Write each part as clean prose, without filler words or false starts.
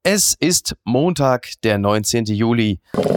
Es ist Montag, der 19. Juli.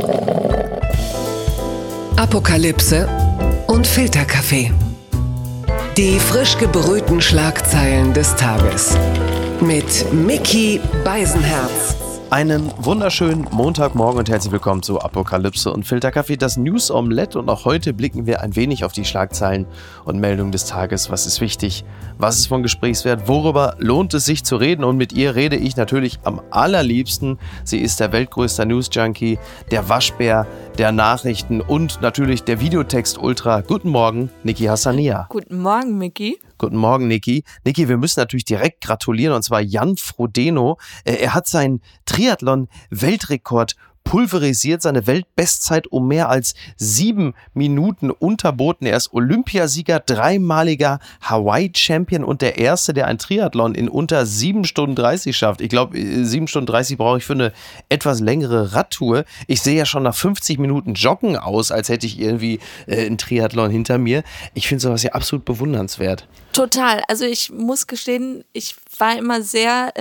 Apokalypse und Filterkaffee. Die frisch gebrühten Schlagzeilen des Tages. Mit Micky Beisenherz. Einen wunderschönen Montagmorgen und herzlich willkommen zu Apokalypse und Filterkaffee, das News Omelette. Und auch heute blicken wir ein wenig auf die Schlagzeilen und Meldungen des Tages. Was ist wichtig? Was ist von Gesprächswert? Worüber lohnt es sich zu reden? Und mit ihr rede ich natürlich am allerliebsten. Sie ist der weltgrößte News-Junkie, der Waschbär der Nachrichten und natürlich der Videotext-Ultra. Guten Morgen, Niki Hassania. Guten Morgen, Micky. Guten Morgen, Niki. Niki, wir müssen natürlich direkt gratulieren, und zwar Jan Frodeno. Er hat seinen Triathlon-Weltrekord pulverisiert, seine Weltbestzeit um mehr als 7 Minuten unterboten. Er ist Olympiasieger, dreimaliger Hawaii-Champion und der Erste, der ein Triathlon in unter 7 Stunden 30 schafft. Ich glaube, 7 Stunden 30 brauche ich für eine etwas längere Radtour. Ich sehe ja schon nach 50 Minuten Joggen aus, als hätte ich irgendwie einen Triathlon hinter mir. Ich finde sowas ja absolut bewundernswert. Total. Also ich muss gestehen, ich war immer sehr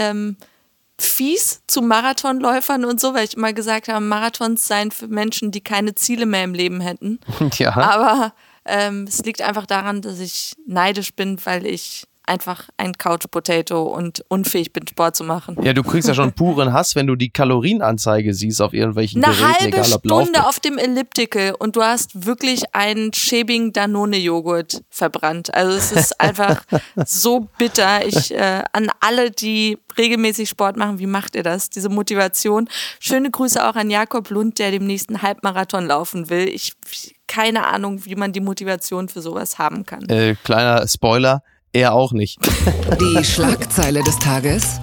fies zu Marathonläufern und so, weil ich immer gesagt habe, Marathons seien für Menschen, die keine Ziele mehr im Leben hätten. Ja. Aber es liegt einfach daran, dass ich neidisch bin, weil ich einfach ein Couch-Potato und unfähig bin, Sport zu machen. Ja, du kriegst ja schon puren Hass, wenn du die Kalorienanzeige siehst auf irgendwelchen Geräten, Eine halbe egal ob Stunde auf dem Elliptical und du hast wirklich einen schäbigen Danone-Joghurt verbrannt. Also es ist einfach so bitter. An alle, die regelmäßig Sport machen, wie macht ihr das? Diese Motivation. Schöne Grüße auch an Jakob Lund, der dem nächsten Halbmarathon laufen will. Keine Ahnung, wie man die Motivation für sowas haben kann. Kleiner Spoiler. Er auch nicht. Die Schlagzeile des Tages.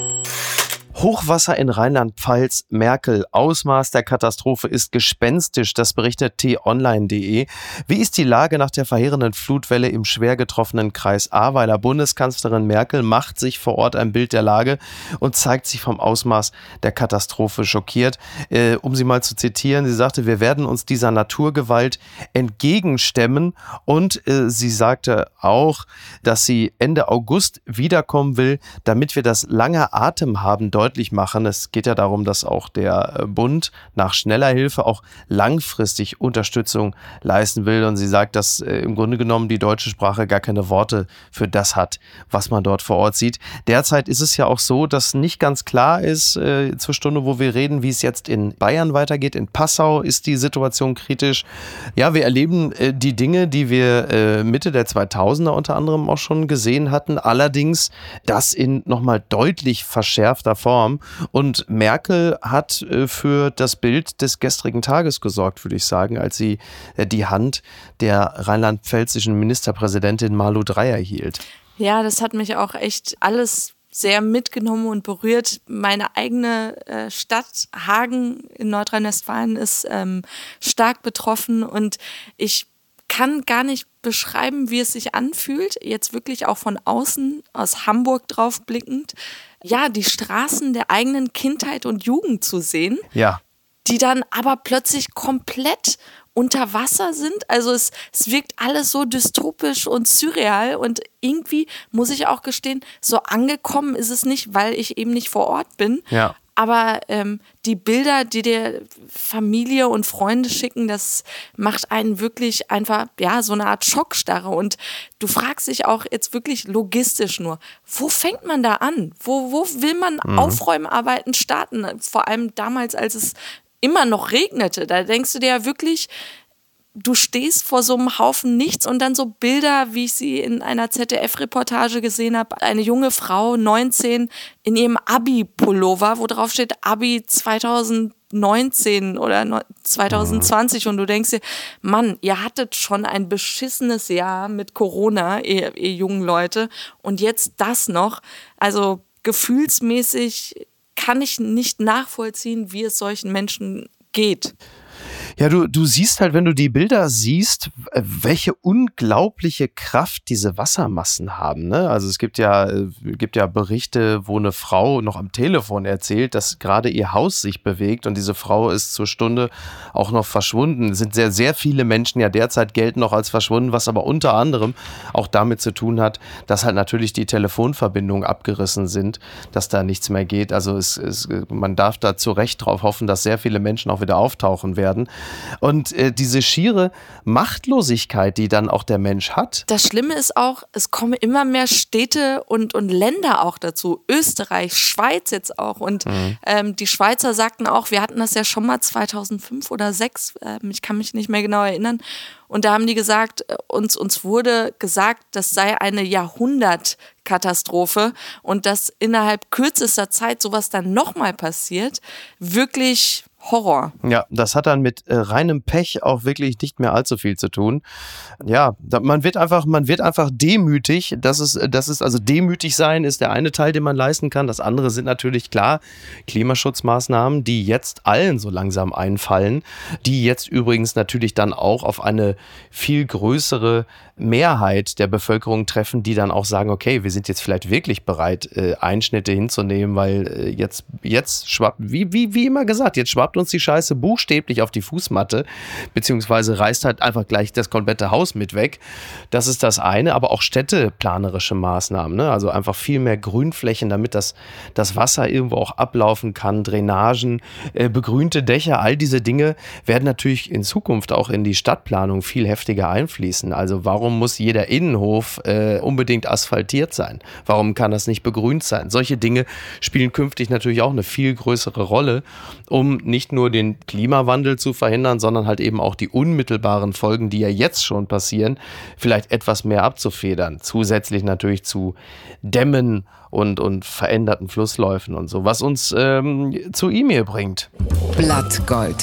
Hochwasser in Rheinland-Pfalz, Merkel. Ausmaß der Katastrophe ist gespenstisch, das berichtet t-online.de. Wie ist die Lage nach der verheerenden Flutwelle im schwer getroffenen Kreis Ahrweiler? Bundeskanzlerin Merkel macht sich vor Ort ein Bild der Lage und zeigt sich vom Ausmaß der Katastrophe schockiert. Um sie mal zu zitieren, sie sagte, wir werden uns dieser Naturgewalt entgegenstemmen, und sie sagte auch, dass sie Ende August wiederkommen will, damit wir das lange Atem haben deutlich machen. Es geht ja darum, dass auch der Bund nach schneller Hilfe auch langfristig Unterstützung leisten will. Und sie sagt, dass im Grunde genommen die deutsche Sprache gar keine Worte für das hat, was man dort vor Ort sieht. Derzeit ist es ja auch so, dass nicht ganz klar ist, zur Stunde, wo wir reden, wie es jetzt in Bayern weitergeht. In Passau ist die Situation kritisch. Ja, wir erleben die Dinge, die wir Mitte der 2000er unter anderem auch schon gesehen hatten. Allerdings das in nochmal deutlich verschärfter Form. Und Merkel hat für das Bild des gestrigen Tages gesorgt, würde ich sagen, als sie die Hand der rheinland-pfälzischen Ministerpräsidentin Malu Dreyer hielt. Ja, das hat mich auch echt alles sehr mitgenommen und berührt. Meine eigene Stadt Hagen in Nordrhein-Westfalen ist stark betroffen und ich kann gar nicht beschreiben, wie es sich anfühlt, jetzt wirklich auch von außen, aus Hamburg drauf blickend, ja, die Straßen der eigenen Kindheit und Jugend zu sehen, ja, die dann aber plötzlich komplett unter Wasser sind. Also es wirkt alles so dystopisch und surreal und irgendwie, muss ich auch gestehen, so angekommen ist es nicht, weil ich eben nicht vor Ort bin. Ja. Aber die Bilder, die dir Familie und Freunde schicken, das macht einen wirklich einfach, ja, so eine Art Schockstarre. Und du fragst dich auch jetzt wirklich logistisch nur, wo fängt man da an? Wo will man Aufräumarbeiten starten? Vor allem damals, als es immer noch regnete. Da denkst du dir ja wirklich, du stehst vor so einem Haufen Nichts und dann so Bilder, wie ich sie in einer ZDF-Reportage gesehen habe. Eine junge Frau, 19, in ihrem Abi-Pullover, wo drauf steht Abi 2019 oder 2020 und du denkst dir, Mann, ihr hattet schon ein beschissenes Jahr mit Corona, ihr jungen Leute, und jetzt das noch. Also gefühlsmäßig kann ich nicht nachvollziehen, wie es solchen Menschen geht. Ja, du siehst halt, wenn du die Bilder siehst, welche unglaubliche Kraft diese Wassermassen haben, ne? Also es gibt ja Berichte, wo eine Frau noch am Telefon erzählt, dass gerade ihr Haus sich bewegt und diese Frau ist zur Stunde auch noch verschwunden. Es sind sehr, sehr viele Menschen ja derzeit gelten noch als verschwunden, was aber unter anderem auch damit zu tun hat, dass halt natürlich die Telefonverbindungen abgerissen sind, dass da nichts mehr geht. Also man darf da zu Recht drauf hoffen, dass sehr viele Menschen auch wieder auftauchen werden. Und diese schiere Machtlosigkeit, die dann auch der Mensch hat. Das Schlimme ist auch, es kommen immer mehr Städte und Länder auch dazu. Österreich, Schweiz jetzt auch. Und die Schweizer sagten auch, wir hatten das ja schon mal 2005 oder 2006, ich kann mich nicht mehr genau erinnern. Und da haben die gesagt, uns wurde gesagt, das sei eine Jahrhundertkatastrophe und dass innerhalb kürzester Zeit sowas dann nochmal passiert. Wirklich Horror. Ja, das hat dann mit reinem Pech auch wirklich nicht mehr allzu viel zu tun. Ja, man wird einfach demütig. Das ist also demütig sein ist der eine Teil, den man leisten kann. Das andere sind natürlich klar Klimaschutzmaßnahmen, die jetzt allen so langsam einfallen, die jetzt übrigens natürlich dann auch auf eine viel größere Mehrheit der Bevölkerung treffen, die dann auch sagen, okay, wir sind jetzt vielleicht wirklich bereit, Einschnitte hinzunehmen, weil jetzt schwappt, wie immer gesagt, jetzt schwappt uns die Scheiße buchstäblich auf die Fußmatte, beziehungsweise reißt halt einfach gleich das komplette Haus mit weg. Das ist das eine, aber auch städteplanerische Maßnahmen, ne? Also einfach viel mehr Grünflächen, damit das Wasser irgendwo auch ablaufen kann, Drainagen, begrünte Dächer, all diese Dinge werden natürlich in Zukunft auch in die Stadtplanung viel heftiger einfließen. Also warum muss jeder Innenhof unbedingt asphaltiert sein? Warum kann das nicht begrünt sein? Solche Dinge spielen künftig natürlich auch eine viel größere Rolle, um nicht nur den Klimawandel zu verhindern, sondern halt eben auch die unmittelbaren Folgen, die ja jetzt schon passieren, vielleicht etwas mehr abzufedern. Zusätzlich natürlich zu Dämmen und veränderten Flussläufen und so, was uns zu E-Mail bringt. Blattgold.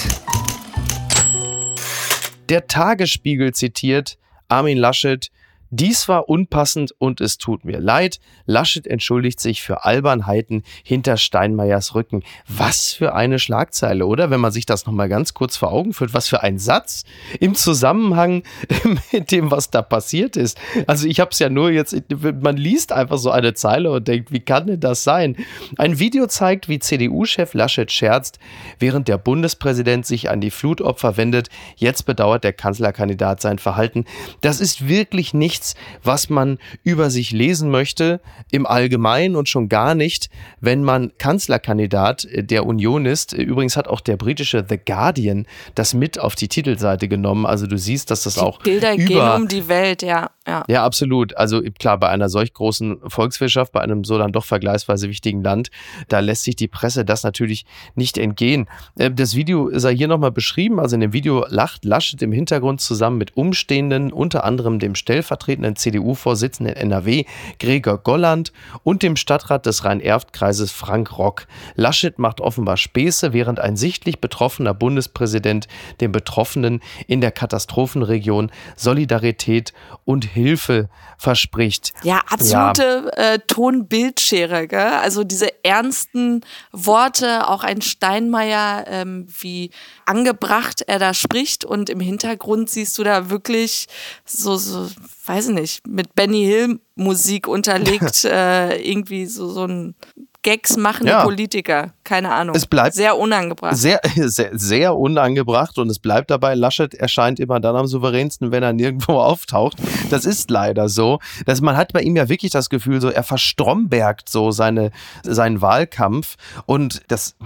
Der Tagesspiegel zitiert Armin Laschet: Dies war unpassend und es tut mir leid. Laschet entschuldigt sich für Albernheiten hinter Steinmeiers Rücken. Was für eine Schlagzeile, oder? Wenn man sich das nochmal ganz kurz vor Augen führt, was für ein Satz im Zusammenhang mit dem, was da passiert ist. Also ich habe es ja nur jetzt, man liest einfach so eine Zeile und denkt, wie kann denn das sein? Ein Video zeigt, wie CDU-Chef Laschet scherzt, während der Bundespräsident sich an die Flutopfer wendet. Jetzt bedauert der Kanzlerkandidat sein Verhalten. Das ist wirklich nichts, was man über sich lesen möchte im Allgemeinen und schon gar nicht, wenn man Kanzlerkandidat der Union ist. Übrigens hat auch der britische The Guardian das mit auf die Titelseite genommen. Also du siehst, dass das auch Bilder gehen um die Welt, ja. Ja, absolut. Also klar, bei einer solch großen Volkswirtschaft, bei einem so dann doch vergleichsweise wichtigen Land, da lässt sich die Presse das natürlich nicht entgehen. Das Video ist ja hier nochmal beschrieben. Also in dem Video lacht Laschet im Hintergrund zusammen mit Umstehenden, unter anderem dem stellvertretenden CDU-Vorsitzenden in NRW, Gregor Golland, und dem Stadtrat des Rhein-Erft-Kreises Frank Rock. Laschet macht offenbar Späße, während ein sichtlich betroffener Bundespräsident den Betroffenen in der Katastrophenregion Solidarität und Hilfe verspricht. Ja, absolute Ton-Bild-Schere, gell? Also diese ernsten Worte, auch ein Steinmeier, wie angebracht er da spricht, und im Hintergrund siehst du da wirklich so weiß ich nicht, mit Benny Hill Musik unterlegt, irgendwie so ein Gags machende Politiker, keine Ahnung. Es bleibt sehr unangebracht. Sehr, sehr, sehr unangebracht, und es bleibt dabei, Laschet erscheint immer dann am souveränsten, wenn er nirgendwo auftaucht. Das ist leider so. Man hat bei ihm ja wirklich das Gefühl, so er verstrombergt so seinen Wahlkampf, und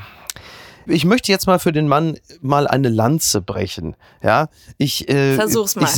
ich möchte jetzt mal für den Mann mal eine Lanze brechen. Ja, versuch's mal.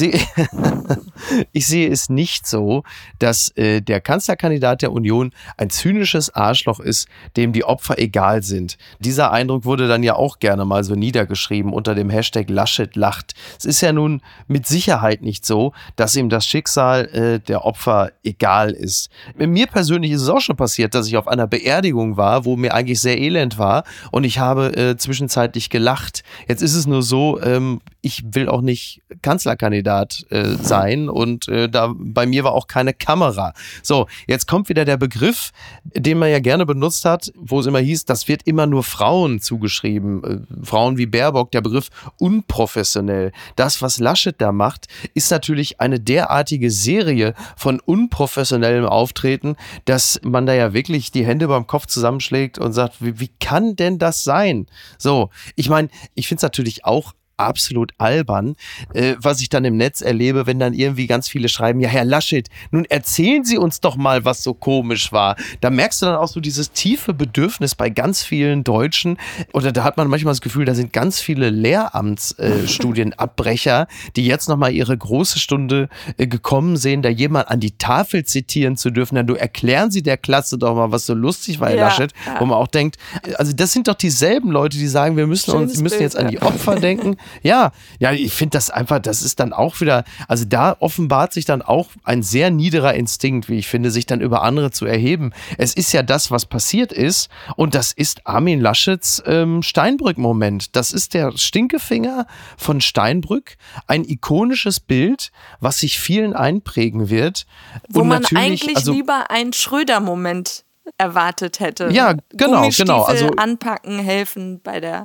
Ich sehe es nicht so, dass der Kanzlerkandidat der Union ein zynisches Arschloch ist, dem die Opfer egal sind. Dieser Eindruck wurde dann ja auch gerne mal so niedergeschrieben unter dem Hashtag Laschet lacht. Es ist ja nun mit Sicherheit nicht so, dass ihm das Schicksal der Opfer egal ist. Mir persönlich ist es auch schon passiert, dass ich auf einer Beerdigung war, wo mir eigentlich sehr elend war, und ich habe zwischenzeitlich gelacht. Jetzt ist es nur so, ich will auch nicht Kanzlerkandidat sein und da bei mir war auch keine Kamera. So, jetzt kommt wieder der Begriff, den man ja gerne benutzt hat, wo es immer hieß, das wird immer nur Frauen zugeschrieben. Frauen wie Baerbock, der Begriff unprofessionell. Das, was Laschet da macht, ist natürlich eine derartige Serie von unprofessionellem Auftreten, dass man da ja wirklich die Hände beim Kopf zusammenschlägt und sagt, wie kann denn das sein? So, ich meine, ich finde es natürlich auch absolut albern, was ich dann im Netz erlebe, wenn dann irgendwie ganz viele schreiben, ja, Herr Laschet, nun erzählen Sie uns doch mal, was so komisch war. Da merkst du dann auch so dieses tiefe Bedürfnis bei ganz vielen Deutschen, oder da hat man manchmal das Gefühl, da sind ganz viele Lehramtsstudienabbrecher, die jetzt nochmal ihre große Stunde gekommen sehen, da jemand an die Tafel zitieren zu dürfen. Dann du erklären Sie der Klasse doch mal, was so lustig war, Herr Laschet, wo man auch denkt, also das sind doch dieselben Leute, die sagen, wir müssen jetzt an die Opfer denken. Ja, ich finde das einfach, das ist dann auch wieder, also da offenbart sich dann auch ein sehr niederer Instinkt, wie ich finde, sich dann über andere zu erheben. Es ist ja das, was passiert ist, und das ist Armin Laschets Steinbrück-Moment. Das ist der Stinkefinger von Steinbrück, ein ikonisches Bild, was sich vielen einprägen wird. Wo man eigentlich lieber einen Schröder-Moment erwartet hätte. Ja, genau. Also anpacken, helfen bei der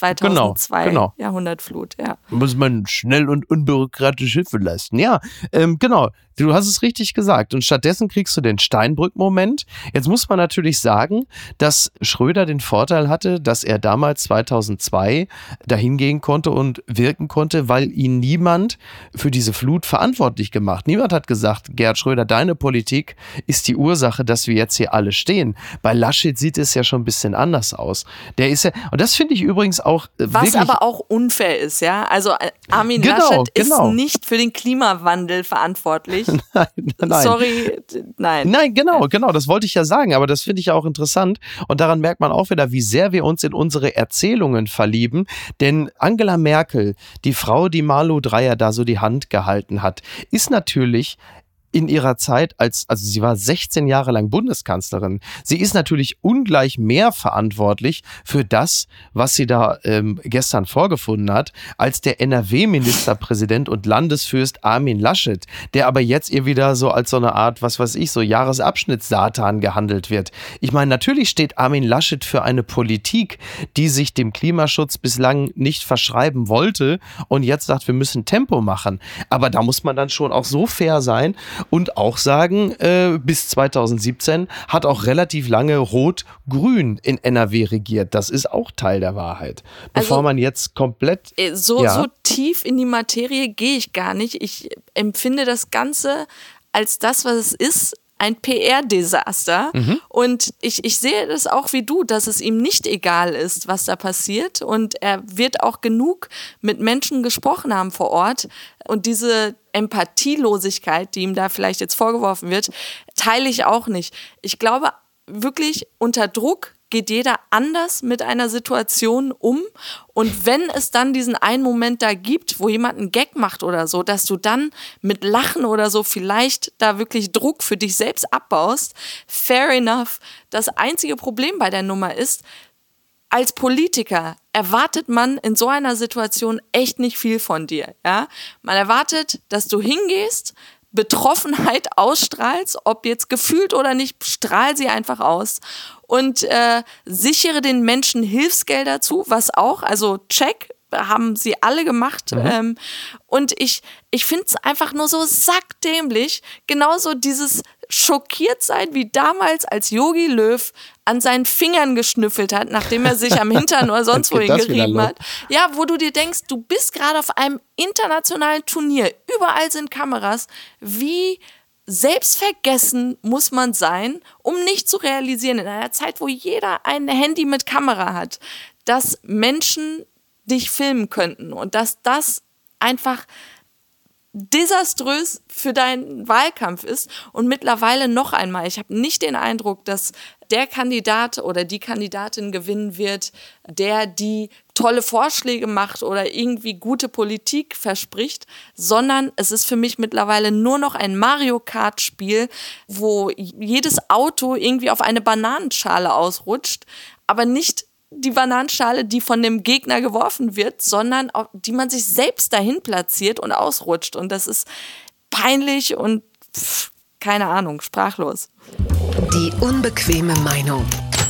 2002 Jahrhundertflut. Ja. Muss man schnell und unbürokratisch Hilfe leisten. Ja, genau. Du hast es richtig gesagt. Und stattdessen kriegst du den Steinbrück-Moment. Jetzt muss man natürlich sagen, dass Schröder den Vorteil hatte, dass er damals 2002 dahin gehen konnte und wirken konnte, weil ihn niemand für diese Flut verantwortlich gemacht. Niemand hat gesagt, Gerhard Schröder, deine Politik ist die Ursache, dass wir jetzt hier alle stehen. Bei Laschet sieht es ja schon ein bisschen anders aus. Der ist ja, und das finde ich übrigens auch was aber auch unfair ist, ja. Also Armin Laschet ist nicht für den Klimawandel verantwortlich. Nein. Sorry, nein. Nein, genau, das wollte ich ja sagen, aber das finde ich ja auch interessant und daran merkt man auch wieder, wie sehr wir uns in unsere Erzählungen verlieben, denn Angela Merkel, die Frau, die Malu Dreyer da so die Hand gehalten hat, ist natürlich in ihrer Zeit also sie war 16 Jahre lang Bundeskanzlerin. Sie ist natürlich ungleich mehr verantwortlich für das, was sie da gestern vorgefunden hat, als der NRW-Ministerpräsident und Landesfürst Armin Laschet, der aber jetzt ihr wieder so als so eine Art, was weiß ich, so Jahresabschnittssatan gehandelt wird. Ich meine, natürlich steht Armin Laschet für eine Politik, die sich dem Klimaschutz bislang nicht verschreiben wollte und jetzt sagt, wir müssen Tempo machen. Aber da muss man dann schon auch so fair sein und auch sagen, bis 2017 hat auch relativ lange Rot-Grün in NRW regiert. Das ist auch Teil der Wahrheit. Bevor man jetzt komplett... So tief in die Materie gehe ich gar nicht. Ich empfinde das Ganze als das, was es ist, ein PR-Desaster. Und ich sehe das auch wie du, dass es ihm nicht egal ist, was da passiert. Und er wird auch genug mit Menschen gesprochen haben vor Ort. Und diese Empathielosigkeit, die ihm da vielleicht jetzt vorgeworfen wird, teile ich auch nicht. Ich glaube wirklich, unter Druck geht jeder anders mit einer Situation um. Und wenn es dann diesen einen Moment da gibt, wo jemand einen Gag macht oder so, dass du dann mit Lachen oder so vielleicht da wirklich Druck für dich selbst abbaust, fair enough. Das einzige Problem bei der Nummer ist, als Politiker erwartet man in so einer Situation echt nicht viel von dir. Ja? Man erwartet, dass du hingehst, Betroffenheit ausstrahlst, ob jetzt gefühlt oder nicht, strahl sie einfach aus und sichere den Menschen Hilfsgelder zu, was auch, also check, haben sie alle gemacht. Und ich finde es einfach nur so sackdämlich, genauso dieses schockiert sein, wie damals, als Jogi Löw an seinen Fingern geschnüffelt hat, nachdem er sich am Hintern oder sonst wohin gerieben hat. Ja, wo du dir denkst, du bist gerade auf einem internationalen Turnier, überall sind Kameras. Wie selbstvergessen muss man sein, um nicht zu realisieren, in einer Zeit, wo jeder ein Handy mit Kamera hat, dass Menschen dich filmen könnten und dass das einfach desaströs für deinen Wahlkampf ist. Und mittlerweile noch einmal, ich habe nicht den Eindruck, dass der Kandidat oder die Kandidatin gewinnen wird, der die tolle Vorschläge macht oder irgendwie gute Politik verspricht, sondern es ist für mich mittlerweile nur noch ein Mario Kart Spiel, wo jedes Auto irgendwie auf eine Bananenschale ausrutscht, aber nicht die Bananenschale, die von dem Gegner geworfen wird, sondern auch, die man sich selbst dahin platziert und ausrutscht. Und das ist peinlich und keine Ahnung, sprachlos. Die unbequeme Meinung.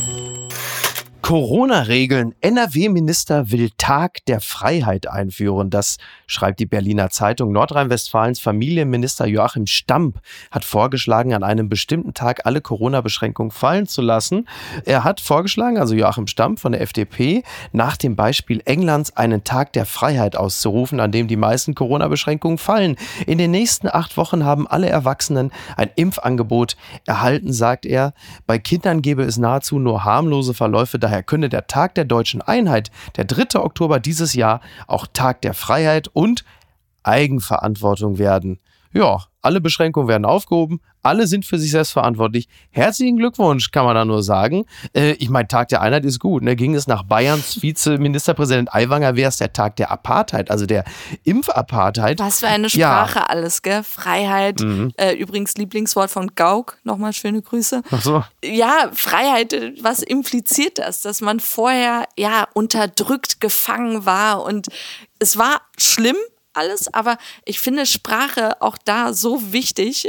Corona-Regeln. NRW-Minister will Tag der Freiheit einführen. Das schreibt die Berliner Zeitung. Nordrhein-Westfalens Familienminister Joachim Stamp hat vorgeschlagen, an einem bestimmten Tag alle Corona-Beschränkungen fallen zu lassen. Er hat vorgeschlagen, also Joachim Stamp von der FDP, nach dem Beispiel Englands einen Tag der Freiheit auszurufen, an dem die meisten Corona-Beschränkungen fallen. In den nächsten 8 Wochen haben alle Erwachsenen ein Impfangebot erhalten, sagt er. Bei Kindern gebe es nahezu nur harmlose Verläufe. Daher könne der Tag der deutschen Einheit, der 3. Oktober dieses Jahr, auch Tag der Freiheit und Eigenverantwortung werden. Ja, alle Beschränkungen werden aufgehoben, alle sind für sich selbst verantwortlich. Herzlichen Glückwunsch, kann man da nur sagen. Ich meine, Tag der Einheit ist gut. Ne? Ging es nach Bayerns Vizeministerpräsident Aiwanger, wäre es der Tag der Apartheid, also der Impfapartheit. Was für eine Sprache alles, gell? Freiheit, übrigens Lieblingswort von Gauck, nochmal schöne Grüße. Ach so. Ja, Freiheit, was impliziert das? Dass man vorher ja unterdrückt, gefangen war und es war schlimm, alles, aber ich finde Sprache auch da so wichtig,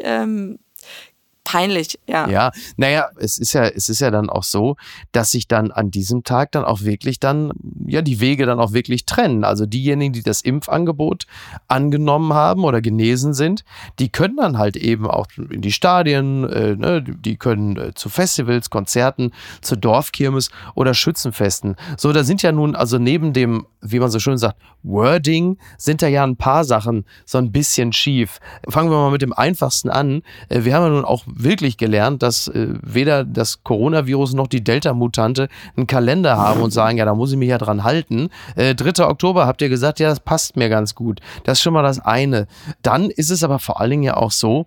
peinlich, ja. Ja, naja, es ist ja dann auch so, dass sich dann an diesem Tag dann auch wirklich dann, ja, die Wege dann auch wirklich trennen. Also diejenigen, die das Impfangebot angenommen haben oder genesen sind, die können dann halt eben auch in die Stadien, die können zu Festivals, Konzerten, zur Dorfkirmes oder Schützenfesten. So, da sind ja nun, also neben dem, wie man so schön sagt, Wording, sind da ja ein paar Sachen so ein bisschen schief. Fangen wir mal mit dem Einfachsten an. Wir haben ja nun auch wirklich gelernt, dass weder das Coronavirus noch die Delta-Mutante einen Kalender haben und sagen, ja, da muss ich mich ja dran halten. 3. Oktober habt ihr gesagt, ja, das passt mir ganz gut. Das ist schon mal das eine. Dann ist es aber vor allen Dingen ja auch so,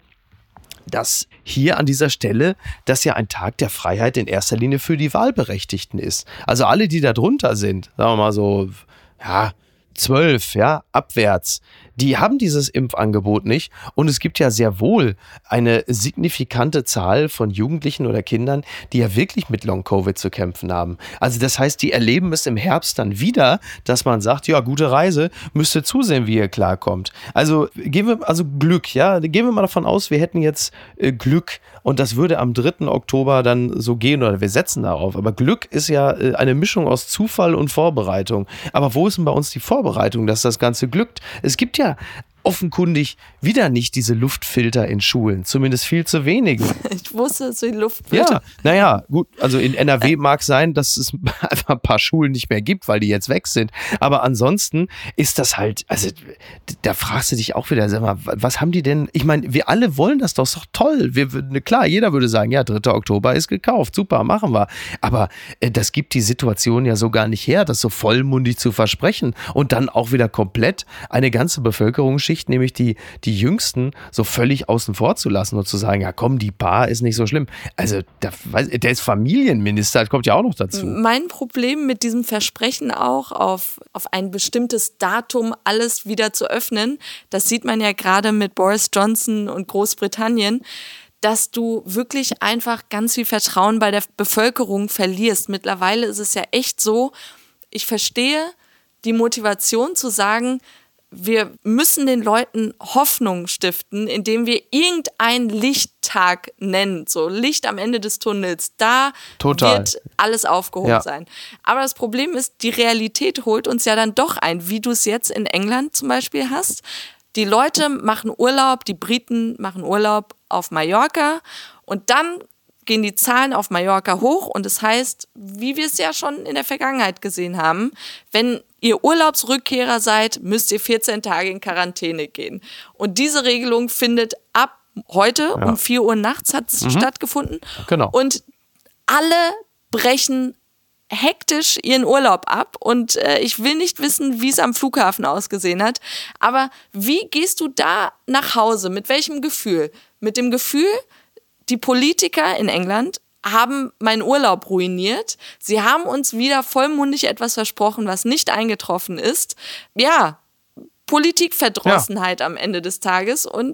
dass hier an dieser Stelle das ja ein Tag der Freiheit in erster Linie für die Wahlberechtigten ist. Also alle, die da drunter sind, sagen wir mal so, ja, 12, ja, abwärts, die haben dieses Impfangebot nicht und es gibt ja sehr wohl eine signifikante Zahl von Jugendlichen oder Kindern, die ja wirklich mit Long-Covid zu kämpfen haben. Also das heißt, die erleben es im Herbst dann wieder, dass man sagt, ja, gute Reise, müsst ihr zusehen, wie ihr klarkommt. Also Glück, ja, gehen wir mal davon aus, wir hätten jetzt Glück und das würde am 3. Oktober dann so gehen oder wir setzen darauf. Aber Glück ist ja eine Mischung aus Zufall und Vorbereitung. Aber wo ist denn bei uns die Vorbereitung, dass das Ganze glückt? Es gibt ja offenkundig wieder nicht diese Luftfilter in Schulen, zumindest viel zu wenige. Ich wusste, dass die Luftfilter... Ja, naja, gut, also in NRW mag sein, dass es einfach ein paar Schulen nicht mehr gibt, weil die jetzt weg sind, aber ansonsten ist das halt, also da fragst du dich auch wieder, sag mal, was haben die denn, ich meine, wir alle wollen das doch, ist doch toll, klar, jeder würde sagen, ja, 3. Oktober ist gekauft, super, machen wir, aber das gibt die Situation ja so gar nicht her, das so vollmundig zu versprechen und dann auch wieder komplett eine ganze Bevölkerungsschicht, nämlich die Jüngsten, so völlig außen vor zu lassen und zu sagen, ja komm, die Paar ist nicht so schlimm. Also der ist Familienminister, das kommt ja auch noch dazu. Mein Problem mit diesem Versprechen auch, auf ein bestimmtes Datum alles wieder zu öffnen, das sieht man ja gerade mit Boris Johnson und Großbritannien, dass du wirklich einfach ganz viel Vertrauen bei der Bevölkerung verlierst. Mittlerweile ist es ja echt so, ich verstehe die Motivation zu sagen, wir müssen den Leuten Hoffnung stiften, indem wir irgendeinen Lichttag nennen, so Licht am Ende des Tunnels, da wird alles aufgehoben sein. Aber das Problem ist, die Realität holt uns ja dann doch ein, wie du es jetzt in England zum Beispiel hast. Die Leute machen Urlaub, die Briten machen Urlaub auf Mallorca und dann gehen die Zahlen auf Mallorca hoch und das heißt, wie wir es ja schon in der Vergangenheit gesehen haben, wenn ihr Urlaubsrückkehrer seid, müsst ihr 14 Tage in Quarantäne gehen. Und diese Regelung findet ab heute um 4 Uhr nachts hat stattgefunden. Genau. Und alle brechen hektisch ihren Urlaub ab und ich will nicht wissen, wie es am Flughafen ausgesehen hat, aber wie gehst du da nach Hause? Mit welchem Gefühl? Mit dem Gefühl, die Politiker in England haben meinen Urlaub ruiniert. Sie haben uns wieder vollmundig etwas versprochen, was nicht eingetroffen ist. Ja, Politikverdrossenheit am Ende des Tages und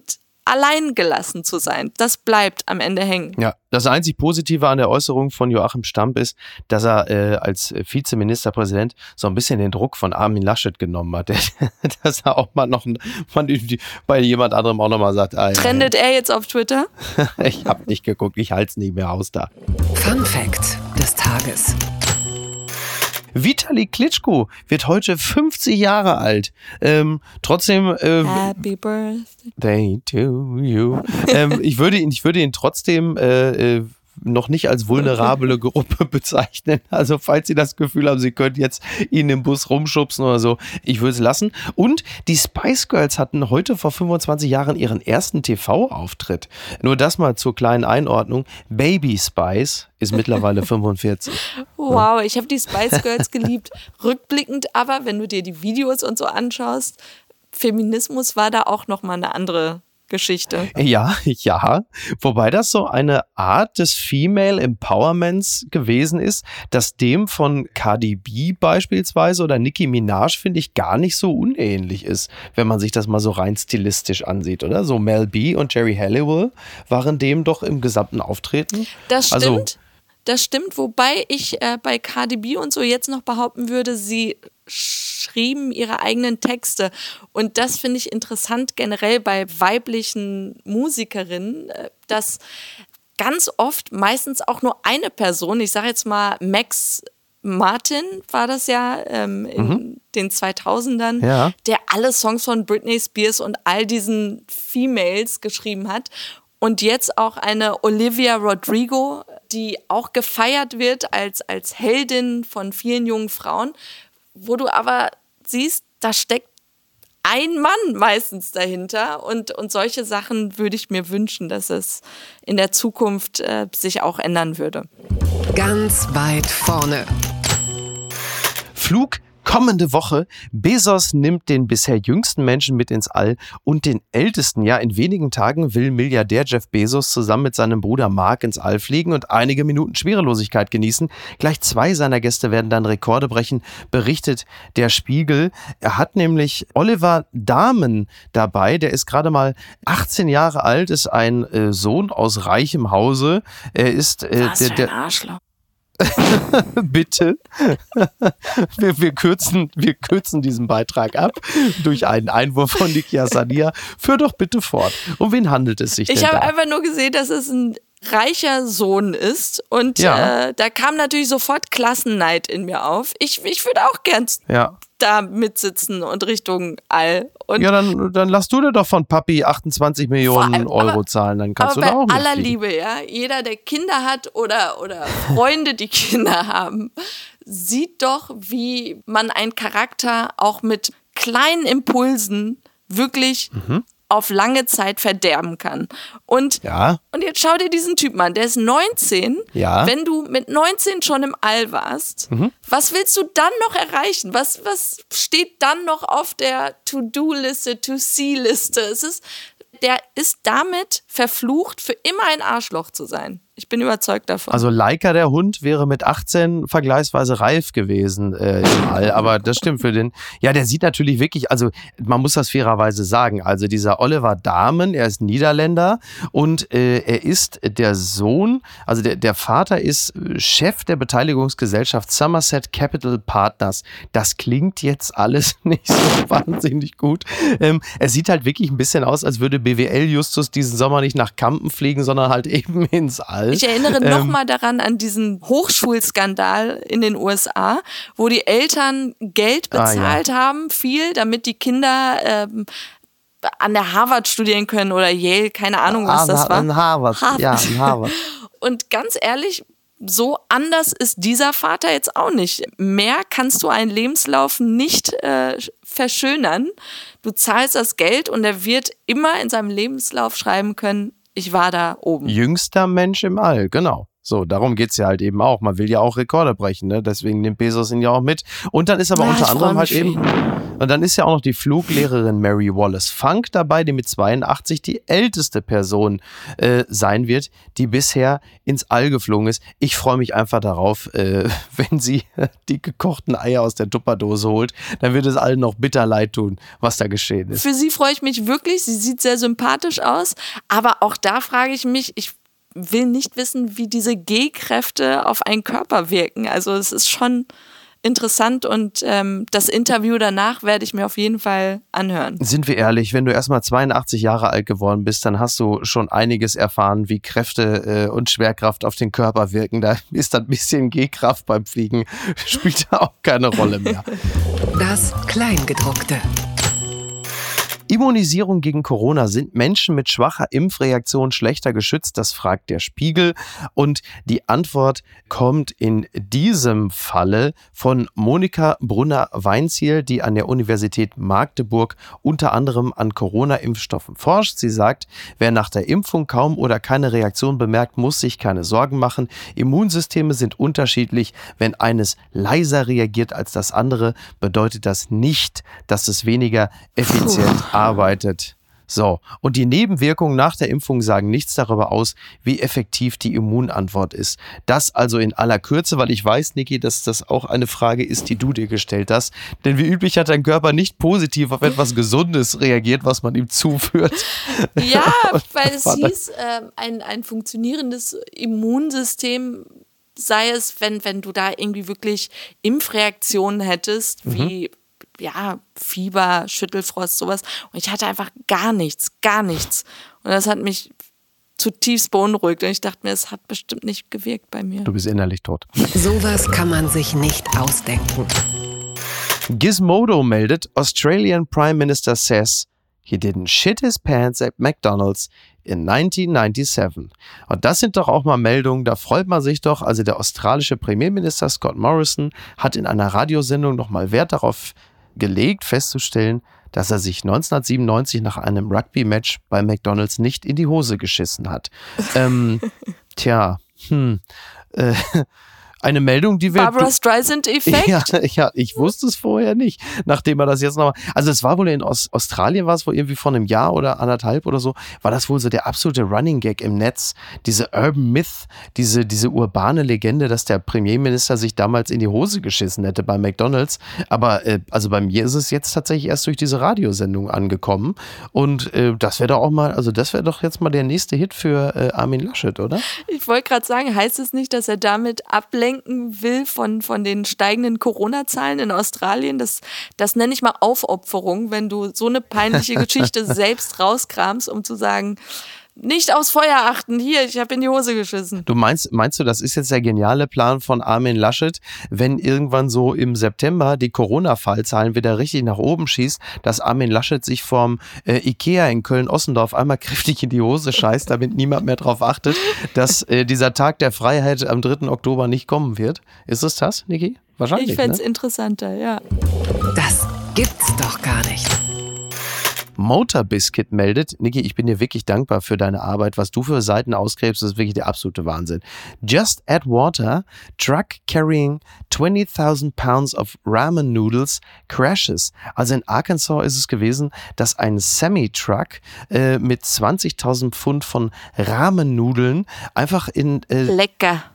allein gelassen zu sein. Das bleibt am Ende hängen. Ja, das einzig Positive an der Äußerung von Joachim Stamp ist, dass er als Vizeministerpräsident so ein bisschen den Druck von Armin Laschet genommen hat. Dass er auch mal bei jemand anderem auch nochmal sagt. Trendet er jetzt auf Twitter? Ich habe nicht geguckt, ich halte es nicht mehr aus da. Fun Fact des Tages. Vitali Klitschko wird heute 50 Jahre alt. Trotzdem. Happy Birthday to you. Ich würde ihn trotzdem noch nicht als vulnerable Gruppe bezeichnen. Also falls Sie das Gefühl haben, Sie können jetzt ihn im Bus rumschubsen oder so, ich würde es lassen. Und die Spice Girls hatten heute vor 25 Jahren ihren ersten TV-Auftritt. Nur das mal zur kleinen Einordnung. Baby Spice ist mittlerweile 45. Wow, ich habe die Spice Girls geliebt. Rückblickend aber, wenn du dir die Videos und so anschaust, Feminismus war da auch nochmal eine andere Geschichte. Ja. Wobei das so eine Art des Female Empowerments gewesen ist, das dem von Cardi B beispielsweise oder Nicki Minaj, finde ich, gar nicht so unähnlich ist, wenn man sich das mal so rein stilistisch ansieht, oder? So Mel B und Jerry Halliwell waren dem doch im gesamten Auftreten. Das stimmt. Das stimmt, wobei ich bei Cardi B und so jetzt noch behaupten würde, sie schrieben ihre eigenen Texte. Und das finde ich interessant generell bei weiblichen Musikerinnen, dass ganz oft meistens auch nur eine Person, ich sage jetzt mal Max Martin war das ja in den 2000ern, der alle Songs von Britney Spears und all diesen Females geschrieben hat. Und jetzt auch eine Olivia Rodrigo, die auch gefeiert wird als Heldin von vielen jungen Frauen, wo du aber siehst, da steckt ein Mann meistens dahinter. Und solche Sachen würde ich mir wünschen, dass es in der Zukunft sich auch ändern würde. Ganz weit vorne. Flug kommende Woche. Bezos nimmt den bisher jüngsten Menschen mit ins All und den ältesten. Ja, in wenigen Tagen will Milliardär Jeff Bezos zusammen mit seinem Bruder Mark ins All fliegen und einige Minuten Schwerelosigkeit genießen. Gleich 2 seiner Gäste werden dann Rekorde brechen, berichtet der Spiegel. Er hat nämlich Oliver Dahmen dabei. Der ist gerade mal 18 Jahre alt, ist ein Sohn aus reichem Hause. Er ist Was für ein Arschloch. Bitte. Wir kürzen diesen Beitrag ab durch einen Einwurf von Nikia Sania. Führ doch bitte fort. Um wen handelt es sich denn Ich habe da? einfach nur gesehen, dass es ein reicher Sohn ist und da kam natürlich sofort Klassenneid in mir auf. Ich würde auch gern da mitsitzen und Richtung All. Und ja, dann lass du dir doch von Papi 28 Millionen Euro zahlen, dann kannst du da auch mitfliegen. Aber bei aller mitfliegen. Liebe, ja, jeder, der Kinder hat oder Freunde, die Kinder haben, sieht doch, wie man einen Charakter auch mit kleinen Impulsen wirklich auf lange Zeit verderben kann. Und jetzt schau dir diesen Typen an, der ist 19. Ja. Wenn du mit 19 schon im All warst, was willst du dann noch erreichen? Was steht dann noch auf der To-Do-Liste, To-See-Liste? Der ist damit verflucht, für immer ein Arschloch zu sein. Ich bin überzeugt davon. Also Laika, der Hund, wäre mit 18 vergleichsweise reif gewesen im All. Aber das stimmt für den. Ja, der sieht natürlich wirklich, also man muss das fairerweise sagen. Also dieser Oliver Dahmen, er ist Niederländer und er ist der Sohn, also der Vater ist Chef der Beteiligungsgesellschaft Somerset Capital Partners. Das klingt jetzt alles nicht so wahnsinnig gut. Er sieht halt wirklich ein bisschen aus, als würde BWL Justus diesen Sommer nicht nach Kampen fliegen, sondern halt eben ins All. Ich erinnere nochmal daran an diesen Hochschulskandal in den USA, wo die Eltern Geld bezahlt haben, viel, damit die Kinder an der Harvard studieren können oder Yale, keine Ahnung, was das war. An Harvard. Ja, an Harvard. Und ganz ehrlich, so anders ist dieser Vater jetzt auch nicht. Mehr kannst du einen Lebenslauf nicht verschönern. Du zahlst das Geld und er wird immer in seinem Lebenslauf schreiben können, ich war da oben. Jüngster Mensch im All, genau. So, darum geht's ja halt eben auch. Man will ja auch Rekorde brechen, ne? Deswegen nimmt Bezos ihn ja auch mit. Und dann ist aber unter anderem halt eben, und dann ist ja auch noch die Fluglehrerin Mary Wallace Funk dabei, die mit 82 die älteste Person sein wird, die bisher ins All geflogen ist. Ich freue mich einfach darauf, wenn sie die gekochten Eier aus der Tupperdose holt, dann wird es allen noch bitter leid tun, was da geschehen ist. Für sie freue ich mich wirklich. Sie sieht sehr sympathisch aus. Aber auch da frage ich mich, ich will nicht wissen, wie diese G-Kräfte auf einen Körper wirken. Also es ist schon interessant und das Interview danach werde ich mir auf jeden Fall anhören. Sind wir ehrlich, wenn du erstmal 82 Jahre alt geworden bist, dann hast du schon einiges erfahren, wie Kräfte und Schwerkraft auf den Körper wirken. Da ist ein bisschen G-Kraft beim Fliegen, spielt da auch keine Rolle mehr. Das Kleingedruckte. Immunisierung gegen Corona. Sind Menschen mit schwacher Impfreaktion schlechter geschützt? Das fragt der Spiegel. Und die Antwort kommt in diesem Falle von Monika Brunner-Weinziel, die an der Universität Magdeburg unter anderem an Corona-Impfstoffen forscht. Sie sagt, wer nach der Impfung kaum oder keine Reaktion bemerkt, muss sich keine Sorgen machen. Immunsysteme sind unterschiedlich. Wenn eines leiser reagiert als das andere, bedeutet das nicht, dass es weniger effizient arbeitet. So, und die Nebenwirkungen nach der Impfung sagen nichts darüber aus, wie effektiv die Immunantwort ist. Das also in aller Kürze, weil ich weiß, Niki, dass das auch eine Frage ist, die du dir gestellt hast. Denn wie üblich hat dein Körper nicht positiv auf etwas Gesundes reagiert, was man ihm zuführt. Ja, weil es hieß, ein funktionierendes Immunsystem sei es, wenn du da irgendwie wirklich Impfreaktionen hättest, wie Fieber, Schüttelfrost, sowas. Und ich hatte einfach gar nichts. Und das hat mich zutiefst beunruhigt. Und ich dachte mir, es hat bestimmt nicht gewirkt bei mir. Du bist innerlich tot. Sowas kann man sich nicht ausdenken. Gizmodo meldet, Australian Prime Minister says he didn't shit his pants at McDonald's in 1997. Und das sind doch auch mal Meldungen, da freut man sich doch. Also der australische Premierminister Scott Morrison hat in einer Radiosendung nochmal Wert darauf gelegt, festzustellen, dass er sich 1997 nach einem Rugby-Match bei McDonald's nicht in die Hose geschissen hat. Eine Meldung, die wir... Barbra Streisand-Effekt? Ja, ich wusste es vorher nicht, nachdem er das jetzt nochmal... Also es war wohl in Australien, war es wohl irgendwie vor einem Jahr oder anderthalb oder so, war das wohl so der absolute Running Gag im Netz, diese Urban Myth, diese urbane Legende, dass der Premierminister sich damals in die Hose geschissen hätte bei McDonald's. Aber also bei mir ist es jetzt tatsächlich erst durch diese Radiosendung angekommen und das wäre doch auch mal, also das wäre doch jetzt mal der nächste Hit für Armin Laschet, oder? Ich wollte gerade sagen, heißt es nicht, dass er damit ablenken will von den steigenden Corona-Zahlen in Australien? Das nenne ich mal Aufopferung, wenn du so eine peinliche Geschichte selbst rauskramst, um zu sagen, nicht aufs Feuer achten, hier, ich habe in die Hose geschissen. Du meinst du, das ist jetzt der geniale Plan von Armin Laschet, wenn irgendwann so im September die Corona-Fallzahlen wieder richtig nach oben schießt, dass Armin Laschet sich vom Ikea in Köln-Ossendorf einmal kräftig in die Hose scheißt, damit niemand mehr darauf achtet, dass dieser Tag der Freiheit am 3. Oktober nicht kommen wird. Ist es das, Niki? Wahrscheinlich, ich fände es ne? interessanter, ja. Das gibt's doch gar nicht. Motor Biscuit meldet, Niki, ich bin dir wirklich dankbar für deine Arbeit. Was du für Seiten ausgräbst, ist wirklich der absolute Wahnsinn. Just Add Water, Truck carrying 20,000 pounds of Ramen Noodles crashes. Also in Arkansas ist es gewesen, dass ein Semi-Truck mit 20.000 Pfund von Ramen-Nudeln einfach in lecker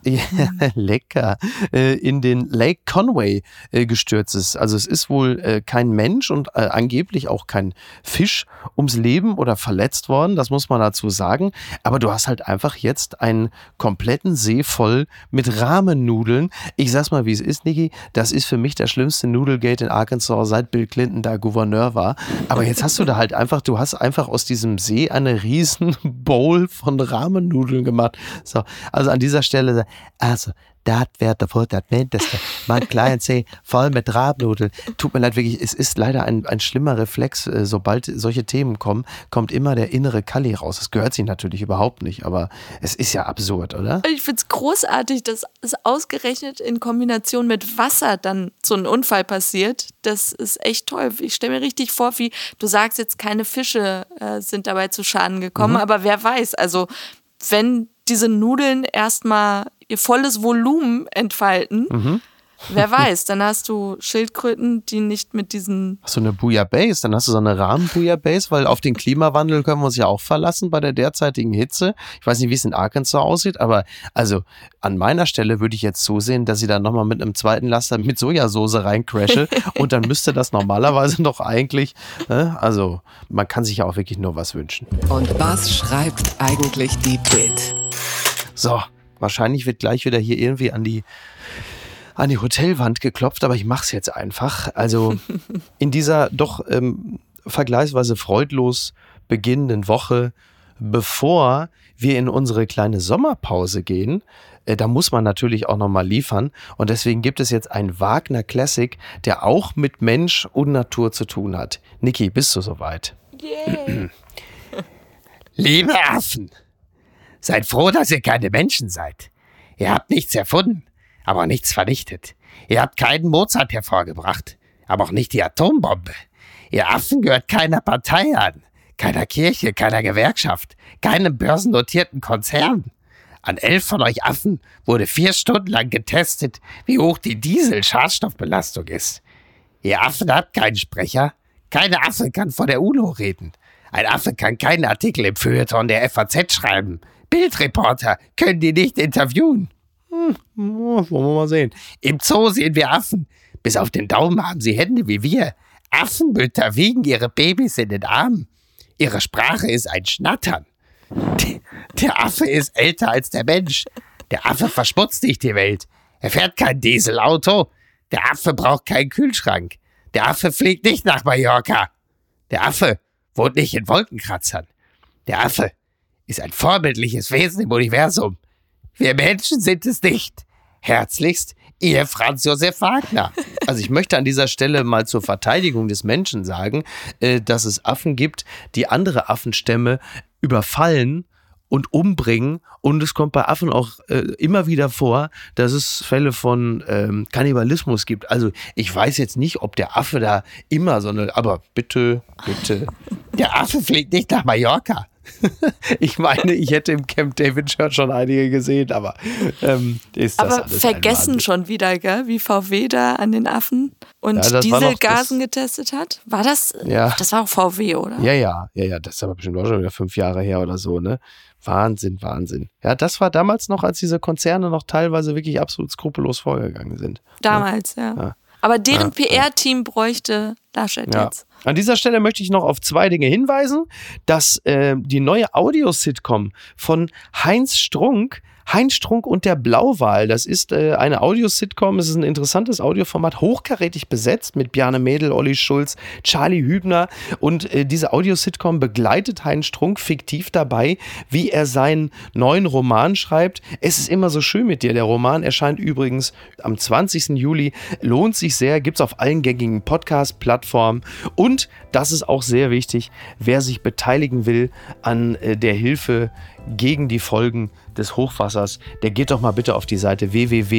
in den Lake Conway gestürzt ist. Also es ist wohl kein Mensch und angeblich auch kein Fisch ums Leben oder verletzt worden, das muss man dazu sagen. Aber du hast halt einfach jetzt einen kompletten See voll mit Ramen-Nudeln. Ich sag's mal, wie es ist, Niki, das ist für mich der schlimmste Nudelgate in Arkansas, seit Bill Clinton da Gouverneur war. Aber jetzt hast du da halt einfach, du hast einfach aus diesem See eine riesen Bowl von Ramen-Nudeln gemacht. So, also an dieser Stelle, also das wäre wohl das Mindeste. Mein kleiner See voll mit Rabennudeln. Tut mir leid, wirklich, es ist leider ein schlimmer Reflex. Sobald solche Themen kommen, kommt immer der innere Kalli raus. Das gehört sich natürlich überhaupt nicht, aber es ist ja absurd, oder? Ich finde es großartig, dass es ausgerechnet in Kombination mit Wasser dann so ein Unfall passiert. Das ist echt toll. Ich stelle mir richtig vor, wie du sagst jetzt, keine Fische sind dabei zu Schaden gekommen, aber wer weiß, also wenn diese Nudeln erstmal ihr volles Volumen entfalten. Wer weiß, dann hast du Schildkröten, die nicht mit diesen... Hast du eine Bouillabaisse, dann hast du so eine Rahmen-Bouillabaisse, weil auf den Klimawandel können wir uns ja auch verlassen bei der derzeitigen Hitze. Ich weiß nicht, wie es in Arkansas aussieht, aber also an meiner Stelle würde ich jetzt zusehen, dass ich dann nochmal mit einem zweiten Laster mit Sojasauce reincrashe und dann müsste das normalerweise doch eigentlich, also man kann sich ja auch wirklich nur was wünschen. Und was schreibt eigentlich die Bild? So, wahrscheinlich wird gleich wieder hier irgendwie an die Hotelwand geklopft, aber ich mach's jetzt einfach. Also in dieser doch vergleichsweise freudlos beginnenden Woche, bevor wir in unsere kleine Sommerpause gehen, da muss man natürlich auch nochmal liefern. Und deswegen gibt es jetzt einen Wagner-Classic, der auch mit Mensch und Natur zu tun hat. Niki, bist du soweit? Yeah. Liebe Affen, seid froh, dass ihr keine Menschen seid. Ihr habt nichts erfunden, aber nichts vernichtet. Ihr habt keinen Mozart hervorgebracht, aber auch nicht die Atombombe. Ihr Affen gehört keiner Partei an, keiner Kirche, keiner Gewerkschaft, keinem börsennotierten Konzern. An 11 von euch Affen wurde 4 Stunden lang getestet, wie hoch die Diesel-Schadstoffbelastung ist. Ihr Affen habt keinen Sprecher. Kein Affe kann vor der UNO reden. Ein Affe kann keinen Artikel im Feuilleton der FAZ schreiben. Bildreporter können die nicht interviewen. Wollen wir mal sehen. Im Zoo sehen wir Affen. Bis auf den Daumen haben sie Hände wie wir. Affenmütter wiegen ihre Babys in den Armen. Ihre Sprache ist ein Schnattern. Der Affe ist älter als der Mensch. Der Affe verschmutzt nicht die Welt. Er fährt kein Dieselauto. Der Affe braucht keinen Kühlschrank. Der Affe fliegt nicht nach Mallorca. Der Affe wohnt nicht in Wolkenkratzern. Der Affe ist ein vorbildliches Wesen im Universum. Wir Menschen sind es nicht. Herzlichst, Ihr Franz Josef Wagner. Also ich möchte an dieser Stelle mal zur Verteidigung des Menschen sagen, dass es Affen gibt, die andere Affenstämme überfallen und umbringen. Und es kommt bei Affen auch immer wieder vor, dass es Fälle von Kannibalismus gibt. Also ich weiß jetzt nicht, ob der Affe da immer so eine... Aber bitte. Der Affe fliegt nicht nach Mallorca. Ich meine, ich hätte im Camp David schon einige gesehen, aber ist das aber alles vergessen schon wieder, gell? Wie VW da an den Affen und Dieselgasen getestet hat. War das? Ja. Das war auch VW, oder? Ja, das ist aber bestimmt auch schon wieder 5 Jahre her oder so, ne? Wahnsinn. Ja, das war damals noch, als diese Konzerne noch teilweise wirklich absolut skrupellos vorgegangen sind. Damals, ja. Aber deren PR-Team bräuchte Laschet jetzt. An dieser Stelle möchte ich noch auf 2 Dinge hinweisen, dass die neue Audio-Sitcom von Heinz Strunk und der Blauwal, das ist eine Audio-Sitcom, es ist ein interessantes Audioformat, hochkarätig besetzt mit Bjarne Mädel, Olli Schulz, Charlie Hübner und diese Audio-Sitcom begleitet Heinz Strunk fiktiv dabei, wie er seinen neuen Roman schreibt. Es ist immer so schön mit dir. Der Roman erscheint übrigens am 20. Juli, lohnt sich sehr, gibt's auf allen gängigen Podcast-Plattformen und, das ist auch sehr wichtig, wer sich beteiligen will an der Hilfe gegen die Folgen des Hochwassers, der geht doch mal bitte auf die Seite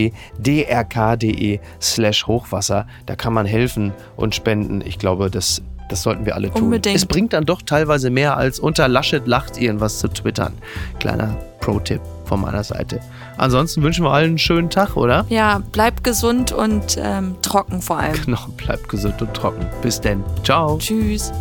www.drk.de/Hochwasser. Da kann man helfen und spenden. Ich glaube, das sollten wir alle tun. Unbedingt. Es bringt dann doch teilweise mehr als unter Laschet lacht irgendwas zu twittern. Kleiner Pro-Tipp von meiner Seite. Ansonsten wünschen wir allen einen schönen Tag, oder? Ja, bleibt gesund und trocken vor allem. Genau, bleibt gesund und trocken. Bis denn. Ciao. Tschüss.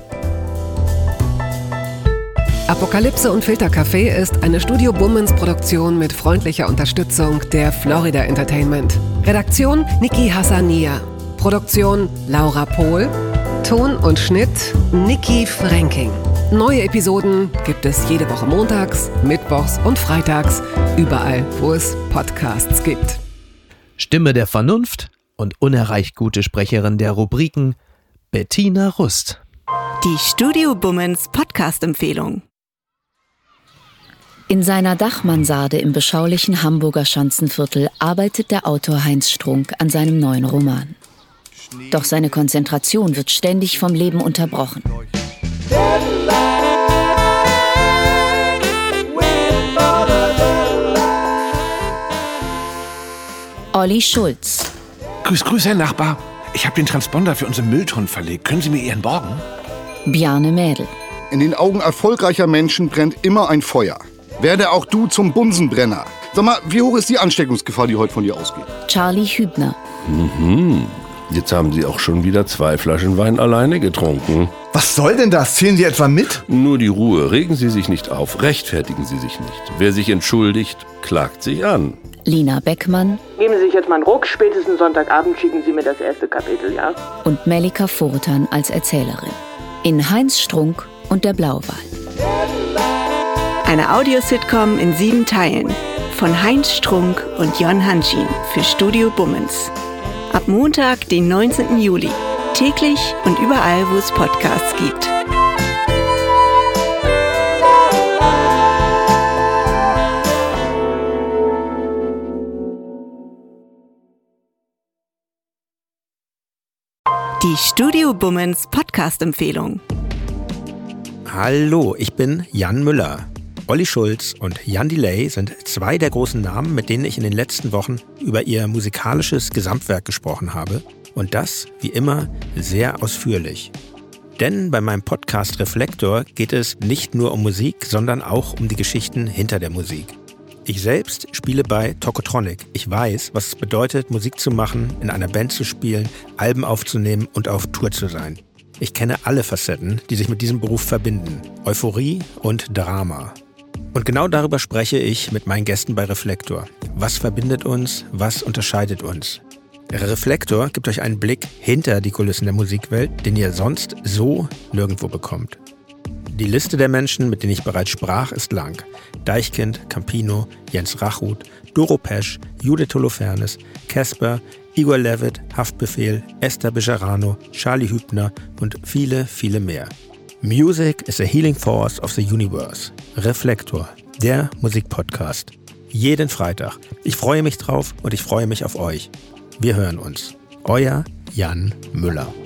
Apokalypse und Filtercafé ist eine Studio Bummens Produktion mit freundlicher Unterstützung der Florida Entertainment. Redaktion Niki Hassania. Produktion Laura Pohl. Ton und Schnitt Niki Fränking. Neue Episoden gibt es jede Woche montags, mittwochs und freitags, überall, wo es Podcasts gibt. Stimme der Vernunft und unerreicht gute Sprecherin der Rubriken Bettina Rust. Die Studio Bummens Podcast-Empfehlung. In seiner Dachmansarde im beschaulichen Hamburger Schanzenviertel arbeitet der Autor Heinz Strunk an seinem neuen Roman. Doch seine Konzentration wird ständig vom Leben unterbrochen. Olli Schulz. Grüß, Herr Nachbar. Ich habe den Transponder für unseren Mülltonnen verlegt. Können Sie mir Ihren borgen? Bjarne Mädel. In den Augen erfolgreicher Menschen brennt immer ein Feuer. Werde auch du zum Bunsenbrenner. Sag mal, wie hoch ist die Ansteckungsgefahr, die heute von dir ausgeht? Charlie Hübner. Jetzt haben Sie auch schon wieder 2 Flaschen Wein alleine getrunken. Was soll denn das? Zählen Sie etwa mit? Nur die Ruhe. Regen Sie sich nicht auf. Rechtfertigen Sie sich nicht. Wer sich entschuldigt, klagt sich an. Lina Beckmann. Geben Sie sich jetzt mal einen Ruck. Spätestens Sonntagabend schicken Sie mir das erste Kapitel, ja? Und Melika Furtan als Erzählerin. In Heinz Strunk und der Blauwal. Eine Audiositcom in 7 Teilen. Von Heinz Strunk und Jon Hanschin für Studio Bummens. Ab Montag, den 19. Juli. Täglich und überall, wo es Podcasts gibt. Die Studio Bummens Podcast-Empfehlung. Hallo, ich bin Jan Müller. Olli Schulz und Jan Delay sind 2 der großen Namen, mit denen ich in den letzten Wochen über ihr musikalisches Gesamtwerk gesprochen habe. Und das, wie immer, sehr ausführlich. Denn bei meinem Podcast Reflektor geht es nicht nur um Musik, sondern auch um die Geschichten hinter der Musik. Ich selbst spiele bei Tokotronic. Ich weiß, was es bedeutet, Musik zu machen, in einer Band zu spielen, Alben aufzunehmen und auf Tour zu sein. Ich kenne alle Facetten, die sich mit diesem Beruf verbinden. Euphorie und Drama. Und genau darüber spreche ich mit meinen Gästen bei Reflektor. Was verbindet uns? Was unterscheidet uns? Reflektor gibt euch einen Blick hinter die Kulissen der Musikwelt, den ihr sonst so nirgendwo bekommt. Die Liste der Menschen, mit denen ich bereits sprach, ist lang. Deichkind, Campino, Jens Rachut, Doro Pesch, Judith Holofernes, Casper, Igor Levit, Haftbefehl, Esther Bejarano, Charlie Hübner und viele, viele mehr. Music is a healing force of the universe. Reflektor, der Musikpodcast. Jeden Freitag. Ich freue mich drauf und ich freue mich auf euch. Wir hören uns. Euer Jan Müller.